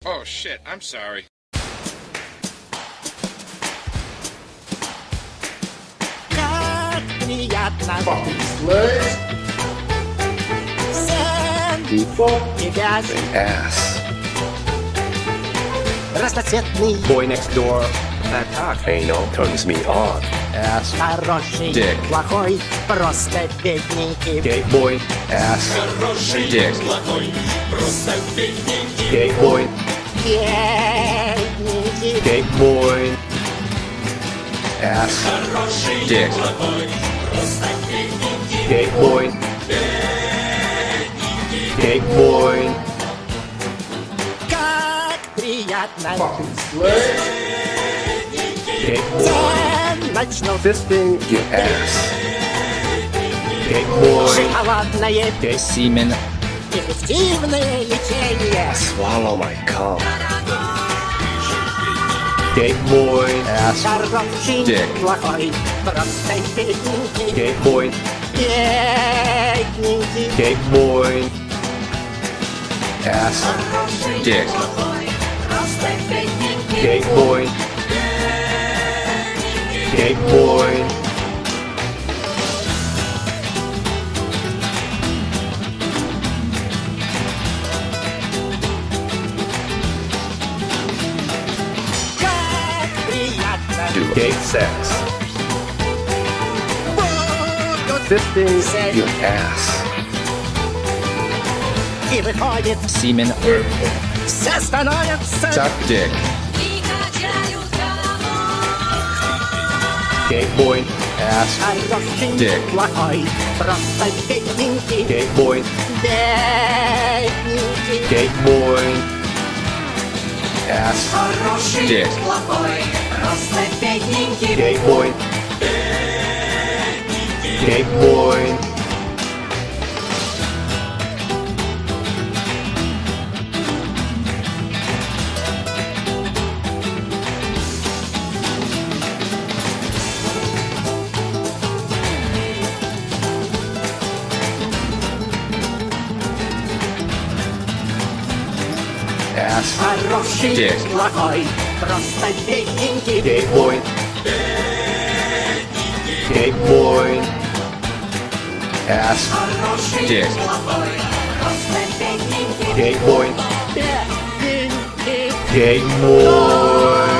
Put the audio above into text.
Oh, shit, I'm sorry. Как приятно всем тебя Ass. разноцветный Boy next door. That cock. Anal turns me on. Ass. хороший, Dick. плохой, просто бедненький. Gay boy. Ass. Dick. Gay boy. Бедненький. Gay boy. Ass. Dick. Gay boy. Gay boy. Как приятно Gay boy. всем начнут Fisting. Your ass. Gay boy. шоколадное Gay semen. эффективное лечение. Swallow my cum. Gay boy. Ass. Хороший, Dick. плохой, просто бедненький. Gay boy. Бедненький. Gay boy. Ass. Dick. Gay boy. Gay boy. Как приятно Do Gay sex. будут Fisting. your ass. и выходит, Semen. все становятся Suck dick. Gay boy. Ass. хороший, Dick. плохой, просто бедненький. Gay boy. Бедненький. Gay boy. Ass. Dick. Просто бедненький. Gay boy. Gay boy. Ass. Хороший, Dick. плохой, просто бедненький. Gay boy. Gay boy. Ass. Dick. Просто бедненький. Gay boy. Бедненький. Gay boy.